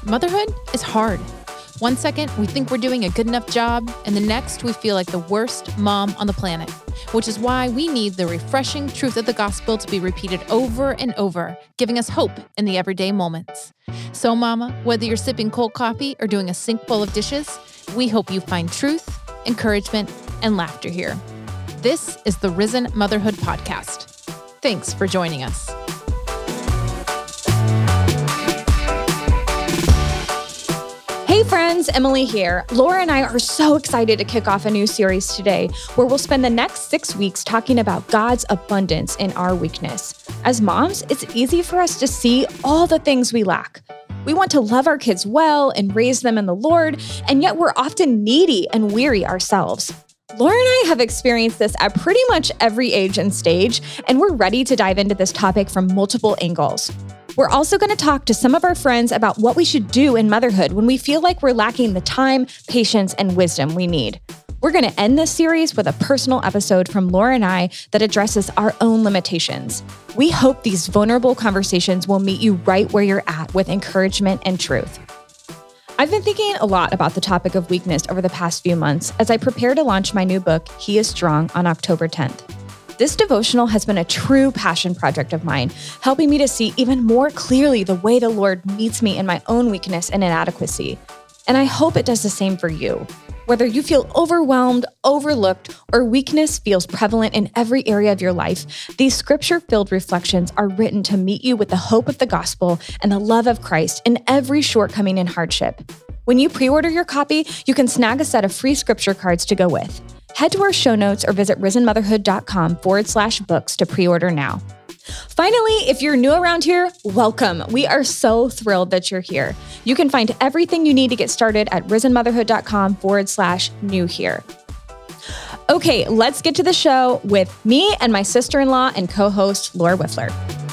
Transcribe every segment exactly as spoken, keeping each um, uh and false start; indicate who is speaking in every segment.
Speaker 1: Motherhood is hard. One second, we think we're doing a good enough job, and the next, we feel like the worst mom on the planet, which is why we need the refreshing truth of the gospel to be repeated over and over, giving us hope in the everyday moments. So, Mama, whether you're sipping cold coffee or doing a sink full of dishes, we hope you find truth, encouragement, and laughter here. This is the Risen Motherhood Podcast. Thanks for joining us.
Speaker 2: Hey friends, Emily here. Laura and I are so excited to kick off a new series today where we'll spend the next six weeks talking about God's abundance in our weakness. As moms, it's easy for us to see all the things we lack. We want to love our kids well and raise them in the Lord, and yet we're often needy and weary ourselves. Laura and I have experienced this at pretty much every age and stage, and we're ready to dive into this topic from multiple angles. We're also going to talk to some of our friends about what we should do in motherhood when we feel like we're lacking the time, patience, and wisdom we need. We're going to end this series with a personal episode from Laura and I that addresses our own limitations. We hope these vulnerable conversations will meet you right where you're at with encouragement and truth. I've been thinking a lot about the topic of weakness over the past few months as I prepare to launch my new book, He is Strong, on October tenth. This devotional has been a true passion project of mine, helping me to see even more clearly the way the Lord meets me in my own weakness and inadequacy. And I hope it does the same for you. Whether you feel overwhelmed, overlooked, or weakness feels prevalent in every area of your life, these scripture-filled reflections are written to meet you with the hope of the gospel and the love of Christ in every shortcoming and hardship. When you pre-order your copy, you can snag a set of free scripture cards to go with. Head to our show notes or visit risenmotherhood.com forward slash books to pre-order now. Finally, if you're new around here, welcome. We are so thrilled that you're here. You can find everything you need to get started at risenmotherhood.com forward slash new here. Okay, let's get to the show with me and my sister-in-law and co-host, Laura Wiffler.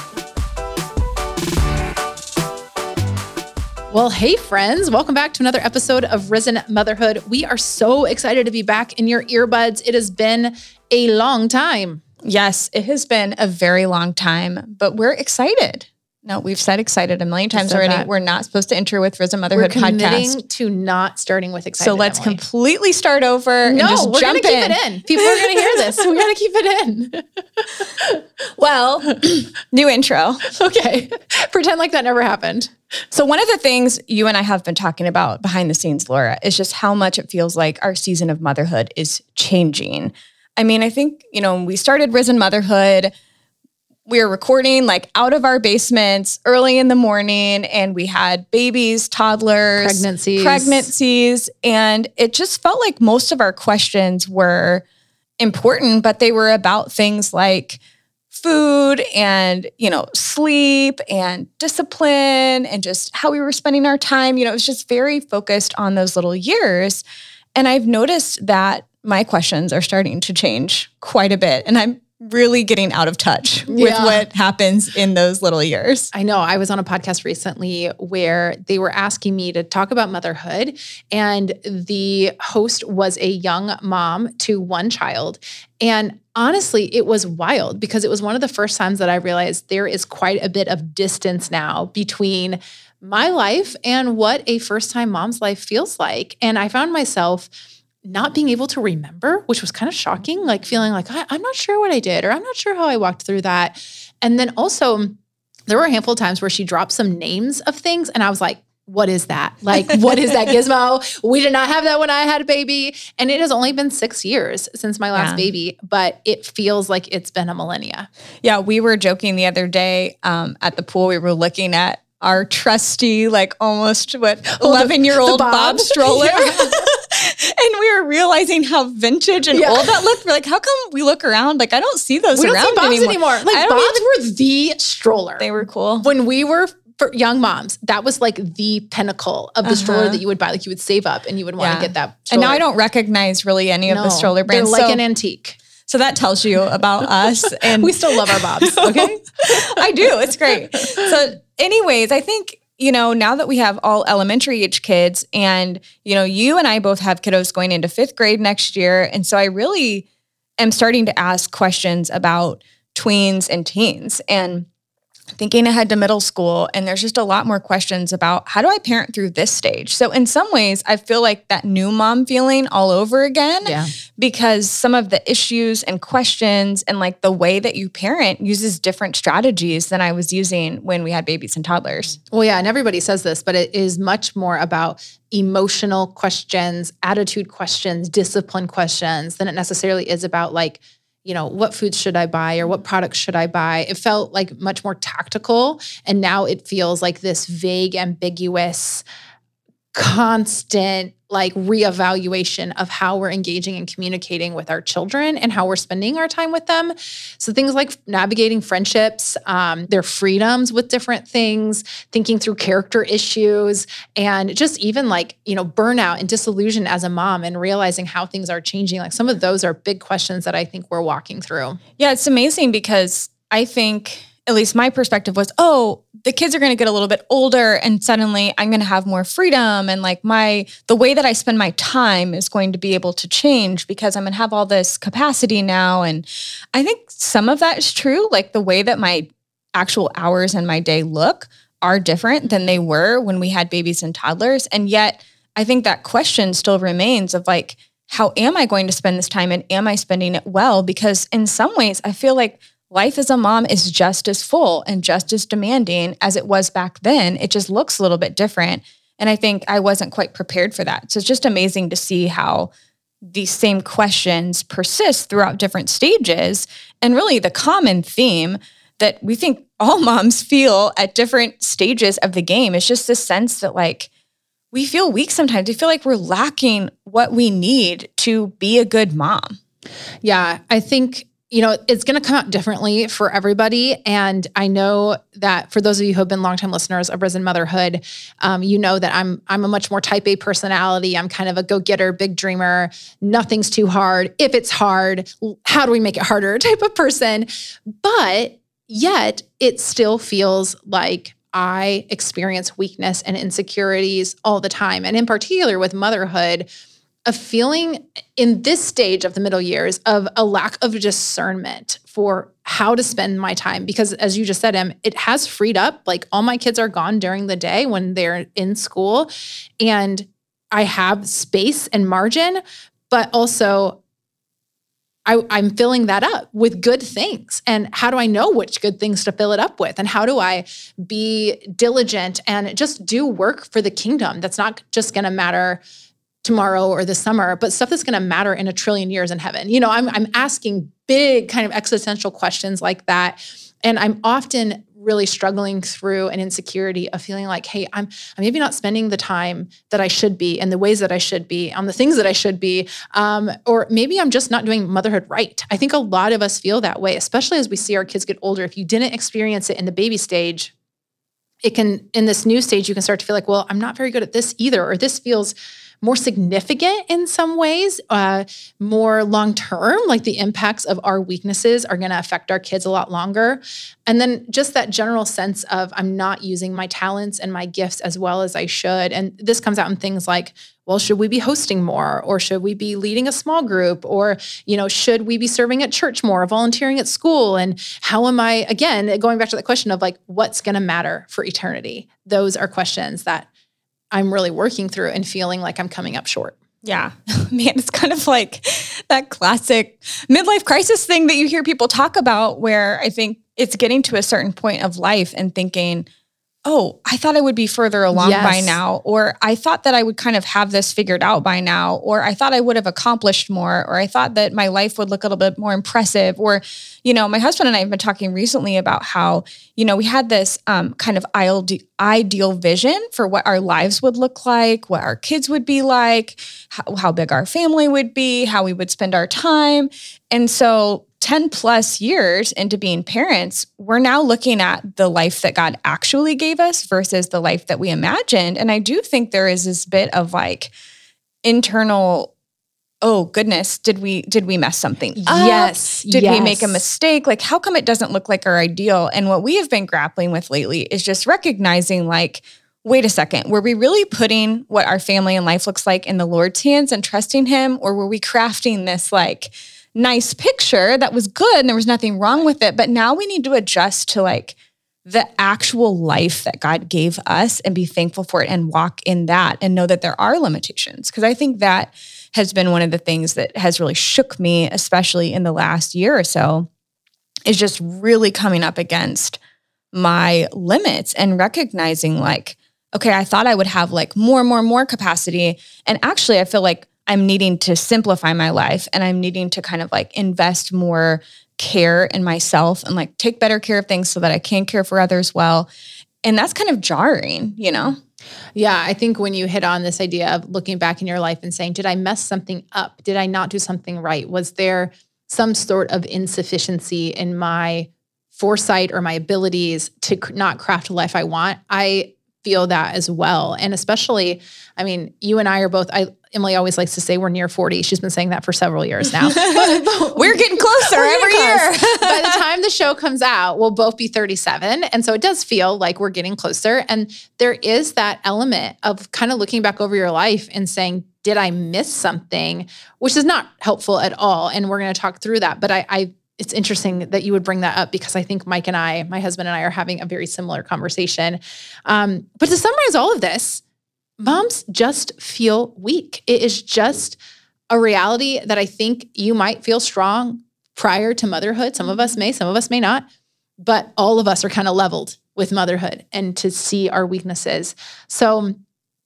Speaker 1: Well, hey friends, welcome back to another episode of Risen Motherhood. We are so excited to be back in your earbuds. It has been a long time.
Speaker 2: Yes, it has been a very long time, but we're excited. No, we've said excited a million times already. That. We're not supposed to enter with Risen Motherhood
Speaker 1: we're committing
Speaker 2: podcast.
Speaker 1: to not starting with excited.
Speaker 2: So let's
Speaker 1: Emily.
Speaker 2: completely start over
Speaker 1: no,
Speaker 2: and just
Speaker 1: we're
Speaker 2: jump
Speaker 1: gonna
Speaker 2: in.
Speaker 1: keep it in. People are going to hear this. We're going to keep it in.
Speaker 2: Well, new intro.
Speaker 1: Okay. Pretend like that never happened.
Speaker 2: So one of the things you and I have been talking about behind the scenes, Laura, is just how much it feels like our season of motherhood is changing. I mean, I think, you know, when we started Risen Motherhood, we were recording like out of our basements early in the morning, and we had babies, toddlers,
Speaker 1: pregnancies,
Speaker 2: pregnancies. And it just felt like most of our questions were important, but they were about things like food and, you know, sleep and discipline and just how we were spending our time. You know, it was just very focused on those little years. And I've noticed that my questions are starting to change quite a bit. And I'm really getting out of touch with
Speaker 1: yeah.
Speaker 2: what happens in those little years.
Speaker 1: I know. I was on a podcast recently where they were asking me to talk about motherhood, and the host was a young mom to one child. And honestly, it was wild because it was one of the first times that I realized there is quite a bit of distance now between my life and what a first-time mom's life feels like. And I found myself not being able to remember, which was kind of shocking, like feeling like, I, I'm not sure what I did, or I'm not sure how I walked through that. And then also there were a handful of times where she dropped some names of things. And I was like, what is that? Like, what is that gizmo? We did not have that when I had a baby. And it has only been six years since my last yeah. baby, but it feels like it's been a millennia.
Speaker 2: Yeah. We were joking the other day um, at the pool. We were looking at our trusty, like almost what eleven-year-old Bob. Bob stroller. Yeah. And we were realizing how vintage and yeah. old that looked. We're like, how come we look around? Like, I don't see those
Speaker 1: we
Speaker 2: around
Speaker 1: don't see Bobs
Speaker 2: anymore.
Speaker 1: anymore. Like, Bobs even, were the stroller.
Speaker 2: They were cool.
Speaker 1: When we were for young moms, that was like the pinnacle of the uh-huh. stroller that you would buy. Like, you would save up and you would want to yeah. get that stroller.
Speaker 2: And now I don't recognize really any
Speaker 1: no,
Speaker 2: of the stroller brands.
Speaker 1: They're like
Speaker 2: so,
Speaker 1: an antique.
Speaker 2: So that tells you about us. And
Speaker 1: we still love our Bobs, okay?
Speaker 2: I do. It's great. So anyways, I think, you know, now that we have all elementary age kids, and, you know, you and I both have kiddos going into fifth grade next year. And so I really am starting to ask questions about tweens and teens. And thinking ahead to middle school, and there's just a lot more questions about how do I parent through this stage? So in some ways, I feel like that new mom feeling all over again,
Speaker 1: Yeah.
Speaker 2: because some of the issues and questions and like the way that you parent uses different strategies than I was using when we had babies and toddlers.
Speaker 1: Well, yeah, and everybody says this, but it is much more about emotional questions, attitude questions, discipline questions than it necessarily is about like, you know, what foods should I buy or what products should I buy? It felt like much more tactical. And now it feels like this vague, ambiguous, constant like reevaluation of how we're engaging and communicating with our children and how we're spending our time with them. So things like navigating friendships, um, their freedoms with different things, thinking through character issues, and just even like, you know, burnout and disillusion as a mom and realizing how things are changing. Like some of those are big questions that I think we're walking through.
Speaker 2: Yeah, it's amazing because I think, at least my perspective was, oh, the kids are going to get a little bit older and suddenly I'm going to have more freedom. And like my, the way that I spend my time is going to be able to change because I'm going to have all this capacity now. And I think some of that is true. Like the way that my actual hours in my day look are different than they were when we had babies and toddlers. And yet I think that question still remains of like, how am I going to spend this time and am I spending it well? Because in some ways I feel like life as a mom is just as full and just as demanding as it was back then. It just looks a little bit different. And I think I wasn't quite prepared for that. So it's just amazing to see how these same questions persist throughout different stages. And really the common theme that we think all moms feel at different stages of the game is just this sense that like, we feel weak sometimes. We feel like we're lacking what we need to be a good mom.
Speaker 1: Yeah, I think you know, it's going to come out differently for everybody. And I know that for those of you who have been longtime listeners of Risen Motherhood, um, you know that I'm I'm a much more type A personality. I'm kind of a go-getter, big dreamer. Nothing's too hard. If it's hard, how do we make it harder type of person? But yet it still feels like I experience weakness and insecurities all the time. And in particular with motherhood, a feeling in this stage of the middle years of a lack of discernment for how to spend my time. Because as you just said, Em, it has freed up. Like all my kids are gone during the day when they're in school. And I have space and margin, but also I, I'm filling that up with good things. And how do I know which good things to fill it up with? And how do I be diligent and just do work for the kingdom that's not just going to matter tomorrow or this summer, but stuff that's going to matter in a trillion years in heaven. You know, I'm I'm asking big kind of existential questions like that. And I'm often really struggling through an insecurity of feeling like, hey, I'm, I'm maybe not spending the time that I should be in the ways that I should be on the things that I should be. Um, or maybe I'm just not doing motherhood right. I think a lot of us feel that way, especially as we see our kids get older. If you didn't experience it in the baby stage, it can, in this new stage, you can start to feel like, well, I'm not very good at this either, or this feels more significant in some ways, uh, more long-term, like the impacts of our weaknesses are going to affect our kids a lot longer. And then just that general sense of I'm not using my talents and my gifts as well as I should. And this comes out in things like, well, should we be hosting more? Or should we be leading a small group? Or, you know, should we be serving at church more, volunteering at school? And how am I, again, going back to the question of like, what's going to matter for eternity? Those are questions that I'm really working through and feeling like I'm coming up short.
Speaker 2: Yeah, man, it's kind of like that classic midlife crisis thing that you hear people talk about where I think it's getting to a certain point of life and thinking, oh, I thought I would be further along
Speaker 1: Yes.
Speaker 2: by now, or I thought that I would kind of have this figured out by now, or I thought I would have accomplished more, or I thought that my life would look a little bit more impressive, or, you know, my husband and I have been talking recently about how, you know, we had this um, kind of ideal vision for what our lives would look like, what our kids would be like, how, how big our family would be, how we would spend our time. And so ten plus years into being parents, we're now looking at the life that God actually gave us versus the life that we imagined. And I do think there is this bit of like internal, oh goodness, did we did we mess something up?
Speaker 1: Yes.
Speaker 2: Did
Speaker 1: yes.
Speaker 2: we make a mistake? Like, how come it doesn't look like our ideal? And what we have been grappling with lately is just recognizing like, wait a second, were we really putting what our family and life looks like in the Lord's hands and trusting him? Or were we crafting this like nice picture that was good and there was nothing wrong with it, but now we need to adjust to like the actual life that God gave us and be thankful for it and walk in that and know that there are limitations. Because I think that has been one of the things that has really shook me, especially in the last year or so, is just really coming up against my limits and recognizing like, okay, I thought I would have like more and more and more capacity. And actually I feel like I'm needing to simplify my life and I'm needing to kind of like invest more care in myself and like take better care of things so that I can care for others well. And that's kind of jarring, you know?
Speaker 1: Yeah, I think when you hit on this idea of looking back in your life and saying, did I mess something up? Did I not do something right? Was there some sort of insufficiency in my foresight or my abilities to not craft a life I want? I feel that as well. And especially, I mean, you and I are both, I, Emily always likes to say we're near forty. She's been saying that for several years now.
Speaker 2: We're getting closer we're every getting year.
Speaker 1: Close. By the time the show comes out, we'll both be thirty-seven. And so it does feel like we're getting closer. And there is that element of kind of looking back over your life and saying, did I miss something? Which is not helpful at all. And we're going to talk through that. But I, I it's interesting that you would bring that up because I think Mike and I, my husband and I, are having a very similar conversation. Um, but to summarize all of this, moms just feel weak. It is just a reality that I think you might feel strong prior to motherhood. Some of us may, some of us may not, but all of us are kind of leveled with motherhood and to see our weaknesses. So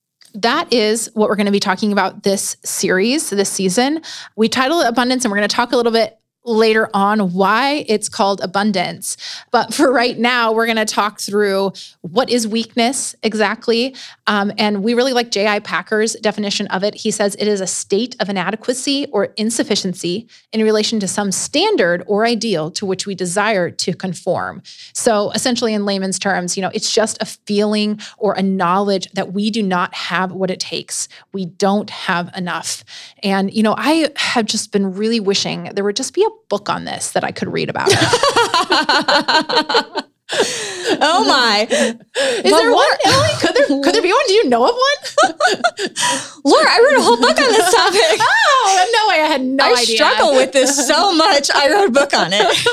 Speaker 1: that is what we're going to be talking about this series, this season. We titled it Abundance, and we're going to talk a little bit later on why it's called abundance. But for right now, we're going to talk through what is weakness exactly. Um, and we really like J I Packer's definition of it. He says it is a state of inadequacy or insufficiency in relation to some standard or ideal to which we desire to conform. So essentially in layman's terms, you know, it's just a feeling or a knowledge that we do not have what it takes. We don't have enough. And, you know, I have just been really wishing there would just be a book on this that I could read about.
Speaker 2: Oh my.
Speaker 1: Is but there one, Emily? Could there, could there be one? Do you know of one?
Speaker 2: Laura, I wrote a whole book on this topic.
Speaker 1: Oh, no way. I had no
Speaker 2: I
Speaker 1: idea.
Speaker 2: I struggle with this so much. I wrote a book on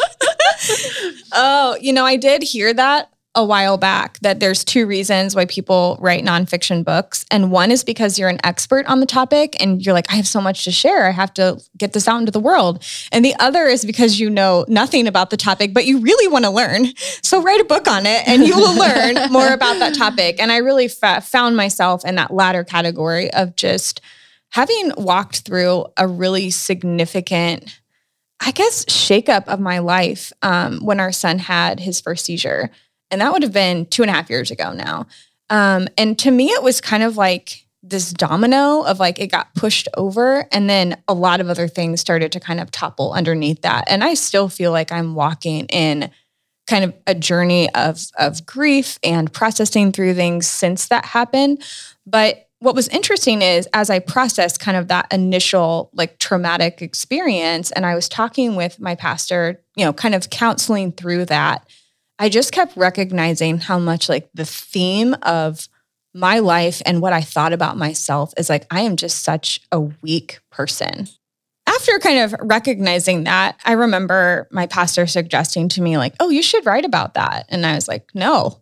Speaker 2: it. Oh, you know, I did hear that a while back, that there's two reasons why people write nonfiction books. And one is because you're an expert on the topic and you're like, I have so much to share. I have to get this out into the world. And the other is because you know nothing about the topic, but you really want to learn. So write a book on it and you will learn more about that topic. And I really fa- found myself in that latter category of just having walked through a really significant, I guess, shakeup of my life um, when our son had his first seizure. And that would have been two and a half years ago now. Um, and to me, it was kind of like this domino of like, it got pushed over and then a lot of other things started to kind of topple underneath that. And I still feel like I'm walking in kind of a journey of, of grief and processing through things since that happened. But what was interesting is as I processed kind of that initial like traumatic experience, and I was talking with my pastor, you know, kind of counseling through that, I just kept recognizing how much like the theme of my life and what I thought about myself is like, I am just such a weak person. After kind of recognizing that, I remember my pastor suggesting to me like, oh, you should write about that. And I was like, no,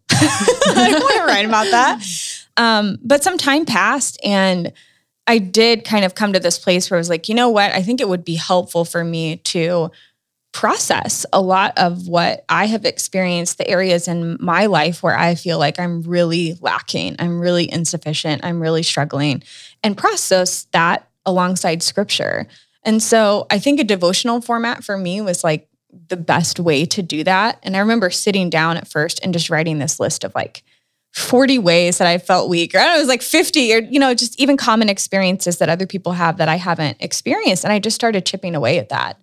Speaker 2: I don't want to write about that. Um, but some time passed and I did kind of come to this place where I was like, you know what? I think it would be helpful for me to process a lot of what I have experienced, the areas in my life where I feel like I'm really lacking, I'm really insufficient, I'm really struggling, and process that alongside scripture. And so I think a devotional format for me was like the best way to do that. And I remember sitting down at first and just writing this list of like forty ways that I felt weak, or I don't know, it was like fifty, or, you know, just even common experiences that other people have that I haven't experienced. And I just started chipping away at that.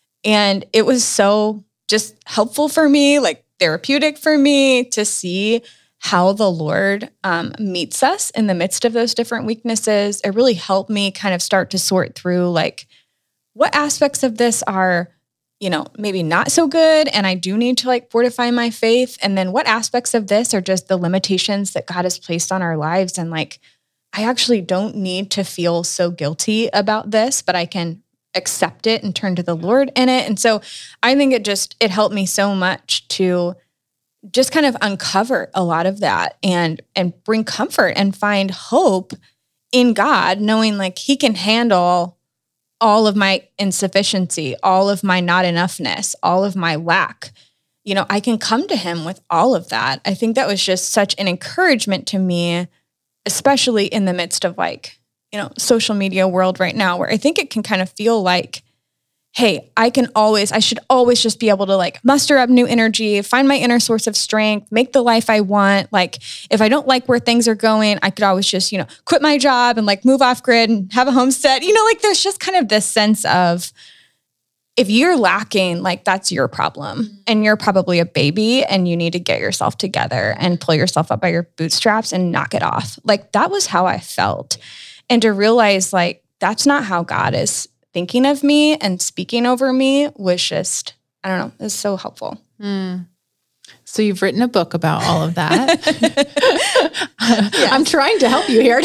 Speaker 2: And it was so just helpful for me, like therapeutic for me to see how the Lord um, meets us in the midst of those different weaknesses. It really helped me kind of start to sort through like what aspects of this are, you know, maybe not so good. And I do need to like fortify my faith. And then what aspects of this are just the limitations that God has placed on our lives. And like, I actually don't need to feel so guilty about this, but I can accept it and turn to the Lord in it. And so I think it just, it helped me so much to just kind of uncover a lot of that and and bring comfort and find hope in God, knowing like he can handle all of my insufficiency, all of my not enoughness, all of my lack. You know, I can come to him with all of that. I think that was just such an encouragement to me, especially in the midst of like, you know, social media world right now, where I think it can kind of feel like, hey, I can always, I should always just be able to like muster up new energy, find my inner source of strength, make the life I want. Like if I don't like where things are going, I could always just, you know, quit my job and like move off grid and have a homestead. You know, like there's just kind of this sense of, if you're lacking, like that's your problem and you're probably a baby and you need to get yourself together and pull yourself up by your bootstraps and knock it off. Like that was how I felt. And to realize like, that's not how God is thinking of me and speaking over me was just, I don't know, it's so helpful.
Speaker 1: Mm. So you've written a book about all of that. Yes. I'm trying to help you here.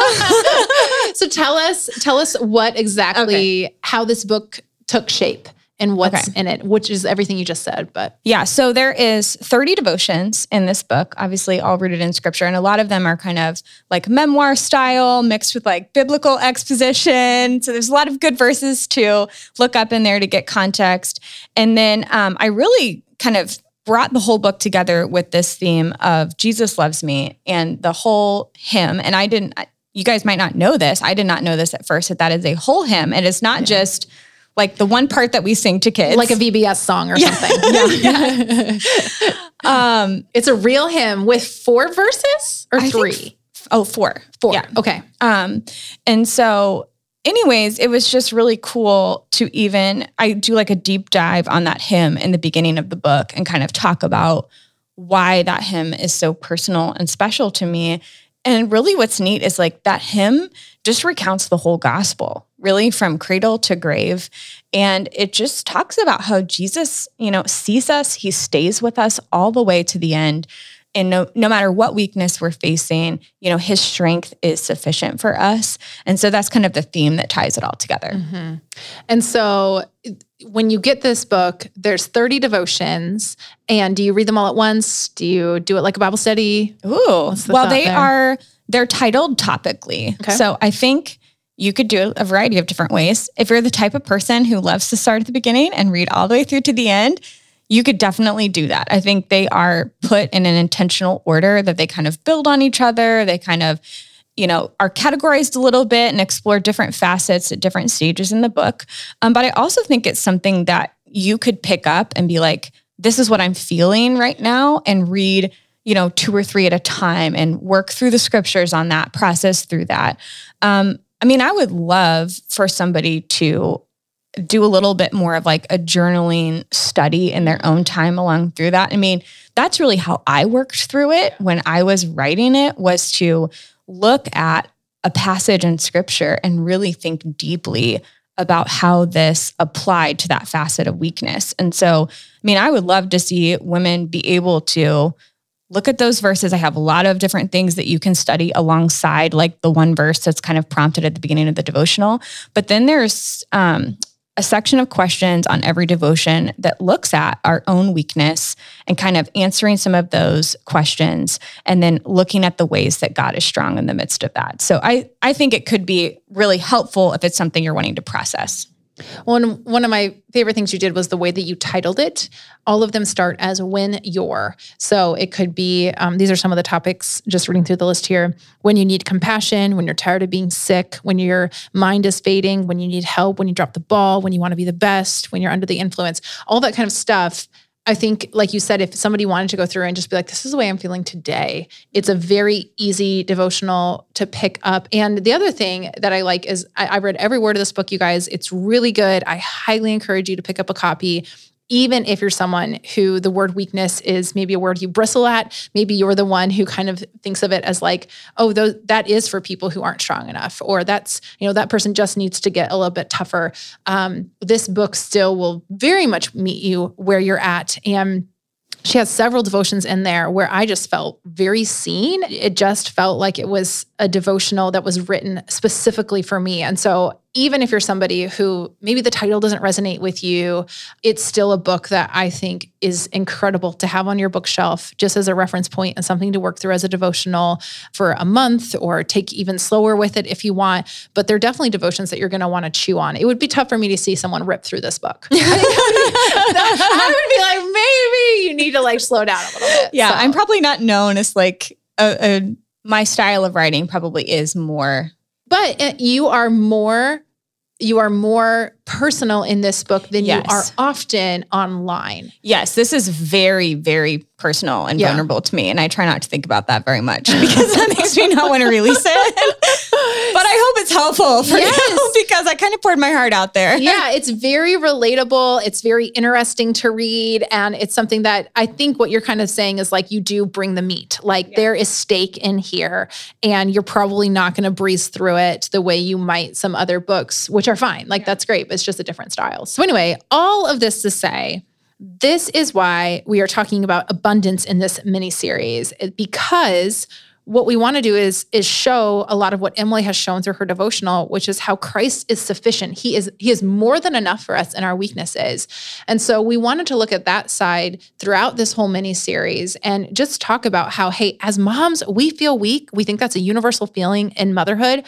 Speaker 1: So tell us, tell us what exactly, okay. how this book took shape and what's okay. in it, which is everything you just said. But
Speaker 2: yeah, so there is thirty devotions in this book, obviously all rooted in scripture. And a lot of them are kind of like memoir style mixed with like biblical exposition. So there's a lot of good verses to look up in there to get context. And then um, I really kind of brought the whole book together with this theme of Jesus loves me and the whole hymn. And I didn't, you guys might not know this. I did not know this at first, that that is a whole hymn. And it's not yeah. just like the one part that we sing to kids.
Speaker 1: Like a V B S song or
Speaker 2: yeah.
Speaker 1: something. Yeah. yeah. um, it's a real hymn with four verses or
Speaker 2: I
Speaker 1: three?
Speaker 2: Think, oh, four.
Speaker 1: Four.
Speaker 2: Yeah.
Speaker 1: Okay.
Speaker 2: Um, and so anyways, it was just really cool to even, I do like a deep dive on that hymn in the beginning of the book and kind of talk about why that hymn is so personal and special to me. And really what's neat is like that hymn just recounts the whole gospel, really from cradle to grave. And it just talks about how Jesus, you know, sees us, he stays with us all the way to the end. And no, no matter what weakness we're facing, you know, his strength is sufficient for us. And so that's kind of the theme that ties it all together.
Speaker 1: Mm-hmm. And so when you get this book, there's thirty devotions. And do you read them all at once? Do you do it like a Bible study?
Speaker 2: Ooh, the well, they there? are, they're titled topically. Okay. So I think you could do a variety of different ways. If you're the type of person who loves to start at the beginning and read all the way through to the end, you could definitely do that. I think they are put in an intentional order that they kind of build on each other. They kind of, you know, are categorized a little bit and explore different facets at different stages in the book. Um, but I also think it's something that you could pick up and be like, this is what I'm feeling right now, and read, you know, two or three at a time and work through the scriptures on that, process through that. Um, I mean, I would love for somebody to do a little bit more of like a journaling study in their own time along through that. I mean, that's really how I worked through it when I was writing it, was to look at a passage in scripture and really think deeply about how this applied to that facet of weakness. And so, I mean, I would love to see women be able to look at those verses. I have a lot of different things that you can study alongside, like the one verse that's kind of prompted at the beginning of the devotional. But then there's um, a section of questions on every devotion that looks at our own weakness and kind of answering some of those questions, and then looking at the ways that God is strong in the midst of that. So I, I think it could be really helpful if it's something you're wanting to process.
Speaker 1: One, one of my favorite things you did was the way that you titled it. All of them start as when you're. So it could be, um, these are some of the topics, just reading through the list here. When you need compassion, when you're tired of being sick, when your mind is fading, when you need help, when you drop the ball, when you want to be the best, when you're under the influence, all that kind of stuff. I think, like you said, if somebody wanted to go through and just be like, this is the way I'm feeling today, it's a very easy devotional to pick up. And the other thing that I like is I, I read every word of this book, you guys. It's really good. I highly encourage you to pick up a copy. Even if you're someone who the word weakness is maybe a word you bristle at, maybe you're the one who kind of thinks of it as like, oh, those, that is for people who aren't strong enough, or that's, you know, that person just needs to get a little bit tougher. Um, this book still will very much meet you where you're at. And she has several devotions in there where I just felt very seen. It just felt like it was a devotional that was written specifically for me. And so even if you're somebody who maybe the title doesn't resonate with you, it's still a book that I think is incredible to have on your bookshelf just as a reference point and something to work through as a devotional for a month, or take even slower with it if you want. But they're definitely devotions that you're going to want to chew on. It would be tough for me to see someone rip through this book. I, I would be like, maybe you need to like slow down a little bit.
Speaker 2: Yeah,
Speaker 1: so.
Speaker 2: I'm probably not known as like a, a my style of writing probably is more.
Speaker 1: But you are more, you are more personal in this book than
Speaker 2: Yes.
Speaker 1: you are often online.
Speaker 2: Yes, this is very, very personal and
Speaker 1: Yeah.
Speaker 2: vulnerable to me. And I try not to think about that very much because that makes me not want to release it. But I hope it's helpful for
Speaker 1: Yes.
Speaker 2: you because I kind of poured my heart out there.
Speaker 1: Yeah, it's very relatable. It's very interesting to read. And it's something that I think what you're kind of saying is like, you do bring the meat. Like
Speaker 2: Yeah.
Speaker 1: there is steak in here, and you're probably not going to breeze through it the way you might some other books, which are fine. Like
Speaker 2: Yeah.
Speaker 1: that's great, but it's just a different style. So anyway, all of this to say, this is why we are talking about abundance in this mini series, because what we want to do is, is show a lot of what Emily has shown through her devotional, which is how Christ is sufficient. He is, he is more than enough for us in our weaknesses. And so we wanted to look at that side throughout this whole mini series and just talk about how, hey, as moms, we feel weak. We think that's a universal feeling in motherhood.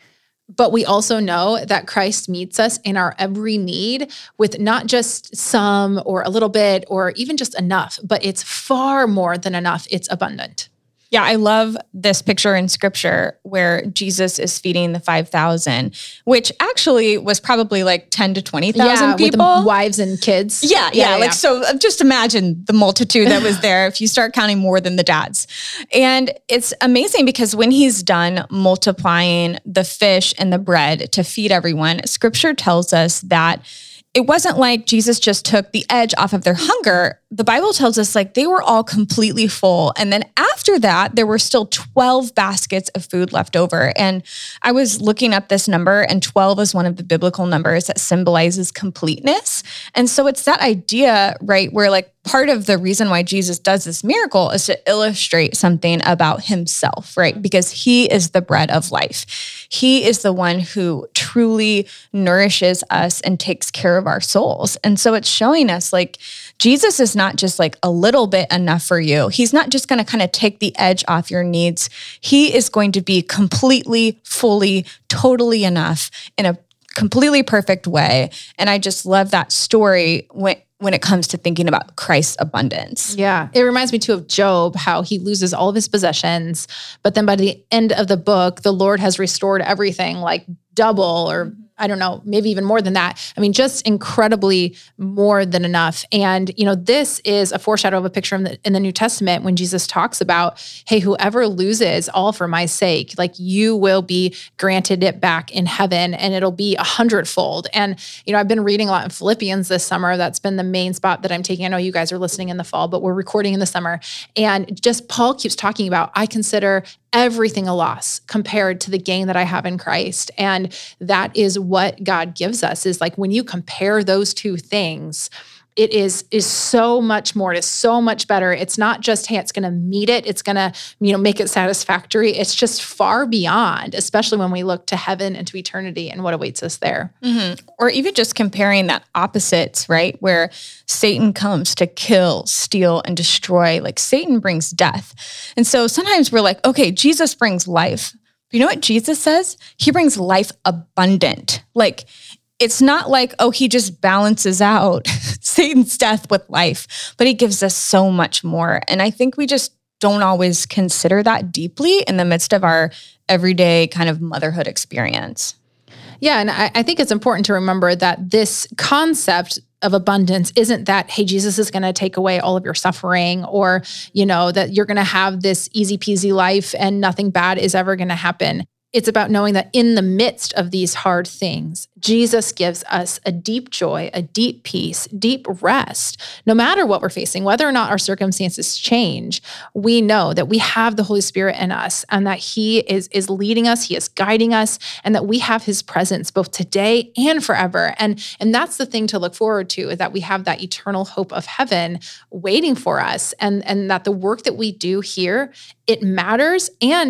Speaker 1: But we also know that Christ meets us in our every need with not just some or a little bit or even just enough, but it's far more than enough. It's abundant.
Speaker 2: Yeah, I love this picture in scripture where Jesus is feeding the five thousand, which actually was probably like ten to twenty thousand
Speaker 1: yeah,
Speaker 2: people.
Speaker 1: With the wives and kids.
Speaker 2: Yeah, yeah, yeah. Like, so just imagine the multitude that was there if you start counting more than the dads. And it's amazing because when he's done multiplying the fish and the bread to feed everyone, scripture tells us that it wasn't like Jesus just took the edge off of their hunger. The Bible tells us like they were all completely full. And then after that, there were still twelve baskets of food left over. And I was looking up this number, and twelve is one of the biblical numbers that symbolizes completeness. And so it's that idea, right, where like part of the reason why Jesus does this miracle is to illustrate something about himself, right? Because he is the bread of life. He is the one who truly nourishes us and takes care of our souls. And so it's showing us like Jesus is not just like a little bit enough for you. He's not just going to kind of take the edge off your needs. He is going to be completely, fully, totally enough in a completely perfect way. And I just love that story when when it comes to thinking about Christ's abundance.
Speaker 1: Yeah. It reminds me too of Job, how he loses all of his possessions, but then by the end of the book, the Lord has restored everything like double, or I don't know, maybe even more than that. I mean, just incredibly more than enough. And, you know, this is a foreshadow of a picture in the, in the New Testament when Jesus talks about, hey, whoever loses all for my sake, like you will be granted it back in heaven, and it'll be a hundredfold. And, you know, I've been reading a lot in Philippians this summer. That's been the main spot that I'm taking. I know you guys are listening in the fall, but we're recording in the summer. And just Paul keeps talking about, I consider everything a loss compared to the gain that I have in Christ. And that is what God gives us, is like when you compare those two things, it is is so much more. It is so much better. It's not just, hey, it's going to meet it. It's going to, you know, make it satisfactory. It's just far beyond, especially when we look to heaven and to eternity and what awaits us there.
Speaker 2: Mm-hmm. Or even just comparing that opposites, right? Where Satan comes to kill, steal, and destroy. Like Satan brings death. And so sometimes we're like, okay, Jesus brings life. But you know what Jesus says? He brings life abundant. Like, it's not like, oh, he just balances out Satan's death with life, but he gives us so much more. And I think we just don't always consider that deeply in the midst of our everyday kind of motherhood experience.
Speaker 1: Yeah, and I, I think it's important to remember that this concept of abundance isn't that, hey, Jesus is going to take away all of your suffering, or, you know, that you're going to have this easy peasy life and nothing bad is ever going to happen. It's about knowing that in the midst of these hard things, Jesus gives us a deep joy, a deep peace, deep rest. No matter what we're facing, whether or not our circumstances change, we know that we have the Holy Spirit in us, and that he is, is leading us, he is guiding us, and that we have his presence both today and forever. And, and that's the thing to look forward to, is that we have that eternal hope of heaven waiting for us, and, and that the work that we do here, it matters. And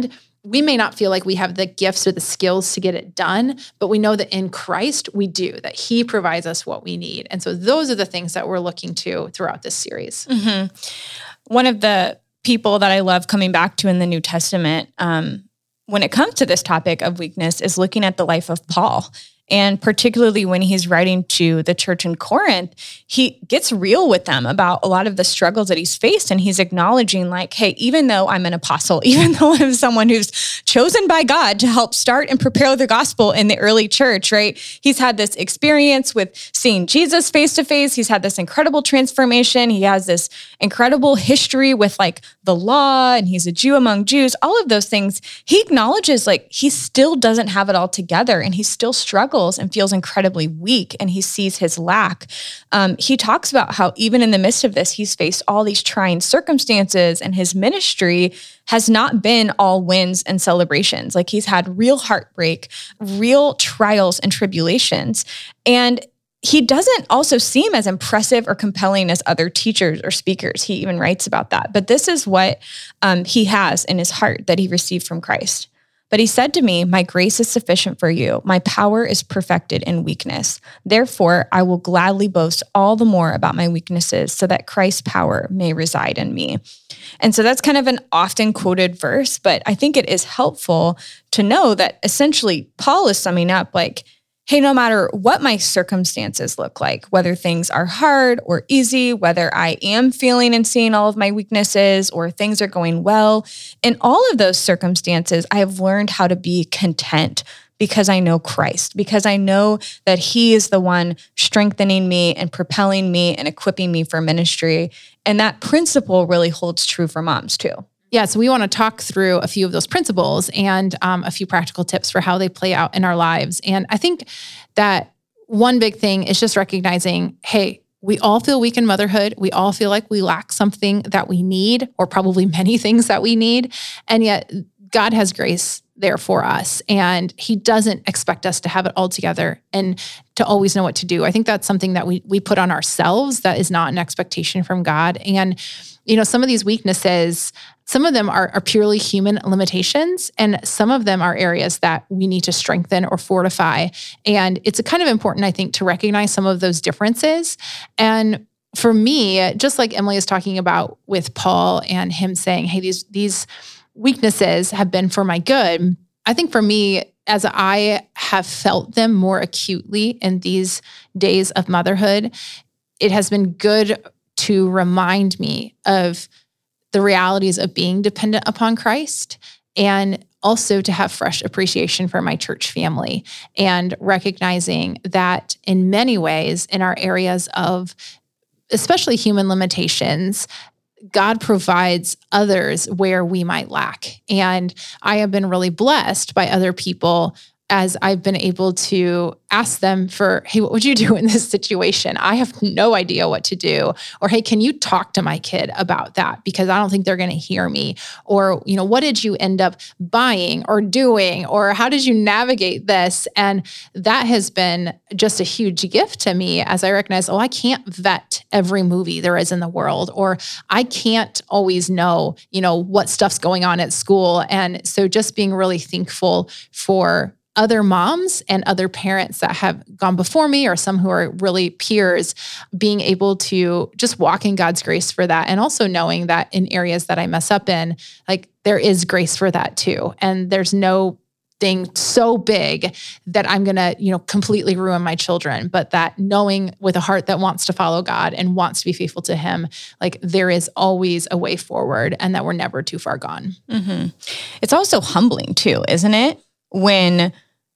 Speaker 1: we may not feel like we have the gifts or the skills to get it done, but we know that in Christ we do, that he provides us what we need. And so those are the things that we're looking to throughout this series.
Speaker 2: Mm-hmm. One of the people that I love coming back to in the New Testament, um, when it comes to this topic of weakness, is looking at the life of Paul. And particularly when he's writing to the church in Corinth, he gets real with them about a lot of the struggles that he's faced. And he's acknowledging like, hey, even though I'm an apostle, even though I'm someone who's chosen by God to help start and prepare the gospel in the early church, right? He's had this experience with seeing Jesus face to face. He's had this incredible transformation. He has this incredible history with like the law, and he's a Jew among Jews, all of those things. He acknowledges like he still doesn't have it all together, and he still struggles and feels incredibly weak, and he sees his lack. Um, he talks about how even in the midst of this, he's faced all these trying circumstances, and his ministry has not been all wins and celebrations. Like he's had real heartbreak, real trials and tribulations. And he doesn't also seem as impressive or compelling as other teachers or speakers. He even writes about that. But this is what um, he has in his heart that he received from Christ. But he said to me, my grace is sufficient for you. My power is perfected in weakness. Therefore, I will gladly boast all the more about my weaknesses so that Christ's power may reside in me. And so that's kind of an often quoted verse, but I think it is helpful to know that essentially Paul is summing up like, hey, no matter what my circumstances look like, whether things are hard or easy, whether I am feeling and seeing all of my weaknesses or things are going well, in all of those circumstances, I have learned how to be content because I know Christ, because I know that he is the one strengthening me and propelling me and equipping me for ministry. And that principle really holds true for moms too.
Speaker 1: Yeah, so we want to talk through a few of those principles and um, a few practical tips for how they play out in our lives. And I think that one big thing is just recognizing, hey, we all feel weak in motherhood. We all feel like we lack something that we need, or probably many things that we need. And yet God has grace there for us. And he doesn't expect us to have it all together and to always know what to do. I think that's something that we we put on ourselves that is not an expectation from God. And, you know, some of these weaknesses, some of them are, are purely human limitations, and some of them are areas that we need to strengthen or fortify. And it's kind of important, I think, to recognize some of those differences. And for me, just like Emily is talking about with Paul and him saying, hey, these these weaknesses have been for my good. I think for me, as I have felt them more acutely in these days of motherhood, it has been good to remind me of the realities of being dependent upon Christ, and also to have fresh appreciation for my church family, and recognizing that in many ways, in our areas of especially human limitations, God provides others where we might lack. And I have been really blessed by other people as I've been able to ask them for, hey, what would you do in this situation? I have no idea what to do. Or, hey, can you talk to my kid about that? Because I don't think they're going to hear me. Or, you know, what did you end up buying or doing? Or how did you navigate this? And that has been just a huge gift to me as I recognize, oh, I can't vet every movie there is in the world, or I can't always know, you know, what stuff's going on at school. And so just being really thankful for other moms and other parents that have gone before me, or some who are really peers, being able to just walk in God's grace for that. And also knowing that in areas that I mess up in, like there is grace for that too. And there's no thing so big that I'm going to, you know, completely ruin my children, but that knowing with a heart that wants to follow God and wants to be faithful to him, like there is always a way forward, and that we're never too far gone.
Speaker 2: Mm-hmm. It's also humbling too, isn't it? When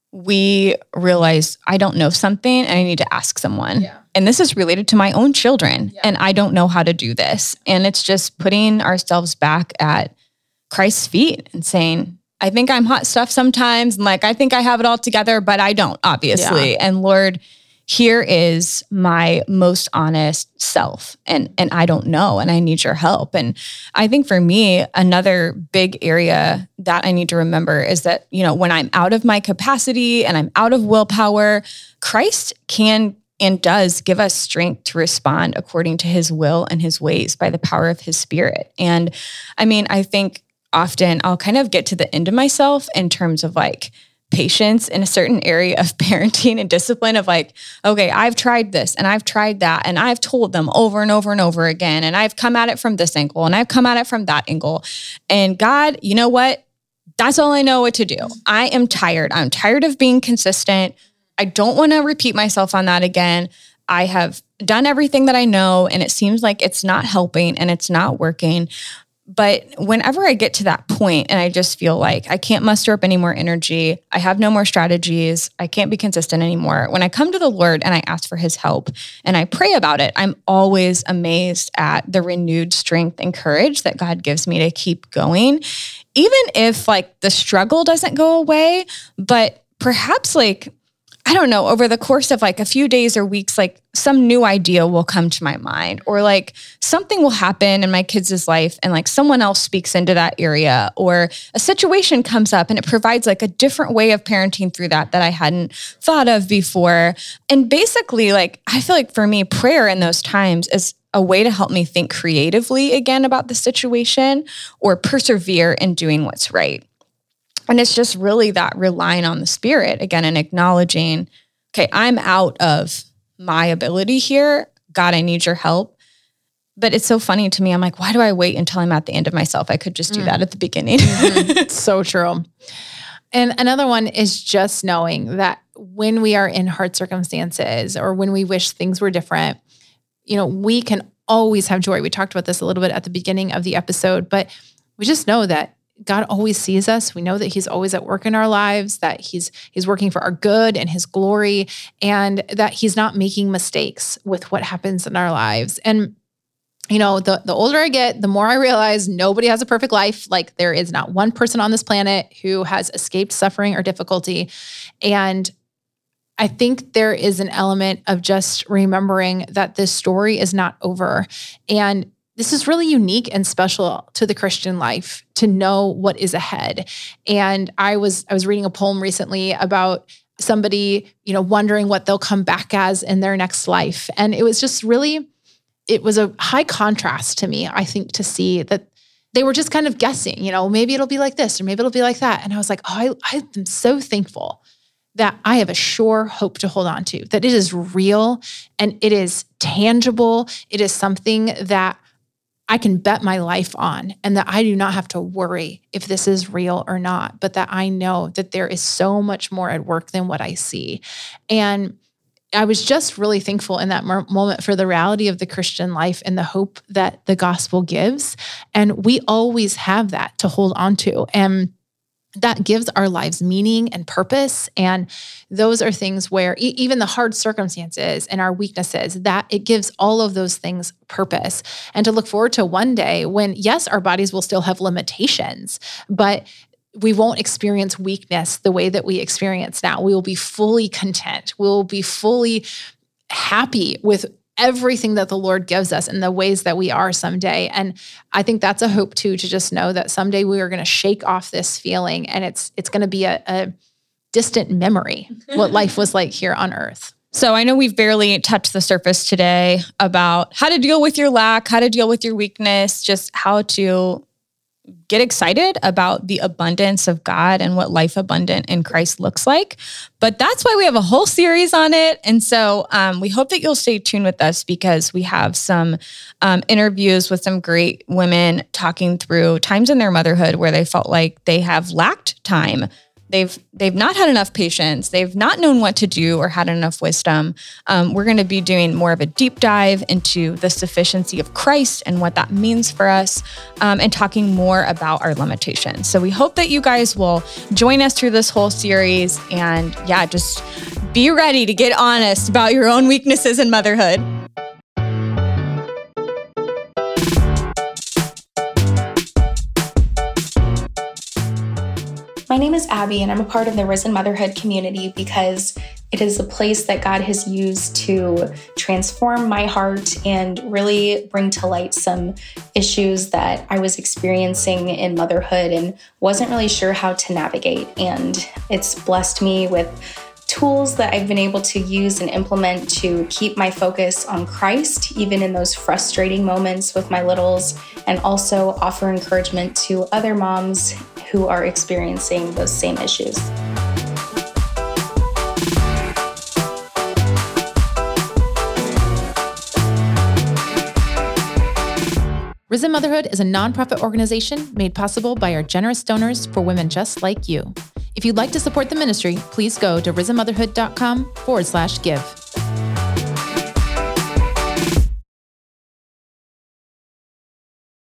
Speaker 2: we realize I don't know something and I need to ask someone.
Speaker 1: Yeah.
Speaker 2: And this is related to my own children,
Speaker 1: yeah.
Speaker 2: and I don't know how to do this. And it's just putting ourselves back at Christ's feet and saying, I think I'm hot stuff sometimes. And like, I think I have it all together, but I don't, obviously. Yeah. And Lord, here is my most honest self, and, and I don't know, and I need your help. And I think for me, another big area that I need to remember is that, you know, when I'm out of my capacity and I'm out of willpower, Christ can and does give us strength to respond according to his will and his ways by the power of his Spirit. And I mean, I think often I'll kind of get to the end of myself in terms of like patience in a certain area of parenting and discipline of like, okay, I've tried this and I've tried that and I've told them over and over and over again. And I've come at it from this angle and I've come at it from that angle. And God, you know what? That's all I know what to do. I am tired. I'm tired of being consistent. I don't want to repeat myself on that again. I have done everything that I know and it seems like it's not helping and it's not working. But whenever I get to that point and I just feel like I can't muster up any more energy, I have no more strategies, I can't be consistent anymore. When I come to the Lord and I ask for his help and I pray about it, I'm always amazed at the renewed strength and courage that God gives me to keep going. Even if like the struggle doesn't go away, but perhaps like, I don't know, over the course of like a few days or weeks, like some new idea will come to my mind or like something will happen in my kids' life and like someone else speaks into that area or a situation comes up and it provides like a different way of parenting through that that I hadn't thought of before. And basically like, I feel like for me, prayer in those times is a way to help me think creatively again about the situation or persevere in doing what's right. And it's just really that relying on the Spirit again and acknowledging, okay, I'm out of my ability here. God, I need your help. But it's so funny to me. I'm like, why do I wait until I'm at the end of myself? I could just do mm. that at the beginning.
Speaker 1: Mm-hmm. So true. And another one is just knowing that when we are in hard circumstances or when we wish things were different, you know, we can always have joy. We talked about this a little bit at the beginning of the episode, but we just know that God always sees us. We know that he's always at work in our lives, that he's he's working for our good and his glory, and that he's not making mistakes with what happens in our lives. And, you know, the, the older I get, the more I realize nobody has a perfect life. Like there is not one person on this planet who has escaped suffering or difficulty. And I think there is an element of just remembering that this story is not over. And this is really unique and special to the Christian life to know what is ahead. And I was I was reading a poem recently about somebody, you know, wondering what they'll come back as in their next life. And it was just really, it was a high contrast to me, I think, to see that they were just kind of guessing, you know, maybe it'll be like this or maybe it'll be like that. And I was like, oh, I, I am so thankful that I have a sure hope to hold on to, that it is real and it is tangible. It is something that I can bet my life on and that I do not have to worry if this is real or not, but that I know that there is so much more at work than what I see. And I was just really thankful in that moment for the reality of the Christian life and the hope that the gospel gives. And we always have that to hold on to. And that gives our lives meaning and purpose. And those are things where e- even the hard circumstances and our weaknesses, that it gives all of those things purpose. And to look forward to one day when, yes, our bodies will still have limitations, but we won't experience weakness the way that we experience now. We will be fully content. We will be fully happy with everything that the Lord gives us in the ways that we are someday. And I think that's a hope too, to just know that someday we are going to shake off this feeling and it's it's going to be a, a distant memory, what life was like here on earth.
Speaker 2: So I know we've barely touched the surface today about how to deal with your lack, how to deal with your weakness, just how to get excited about the abundance of God and what life abundant in Christ looks like. But that's why we have a whole series on it. And so um, we hope that you'll stay tuned with us because we have some um, interviews with some great women talking through times in their motherhood where they felt like they have lacked time. They've they've not had enough patience. They've not known what to do or had enough wisdom. Um, we're going to be doing more of a deep dive into the sufficiency of Christ and what that means for us, um, and talking more about our limitations. So we hope that you guys will join us through this whole series. And yeah, just be ready to get honest about your own weaknesses in motherhood.
Speaker 3: My name is Abby, and I'm a part of the Risen Motherhood community because it is a place that God has used to transform my heart and really bring to light some issues that I was experiencing in motherhood and wasn't really sure how to navigate. And it's blessed me with tools that I've been able to use and implement to keep my focus on Christ, even in those frustrating moments with my littles, and also offer encouragement to other moms who are experiencing those same issues.
Speaker 1: Risen Motherhood is a nonprofit organization made possible by our generous donors for women just like you. If you'd like to support the ministry, please go to risen motherhood dot com forward slash give.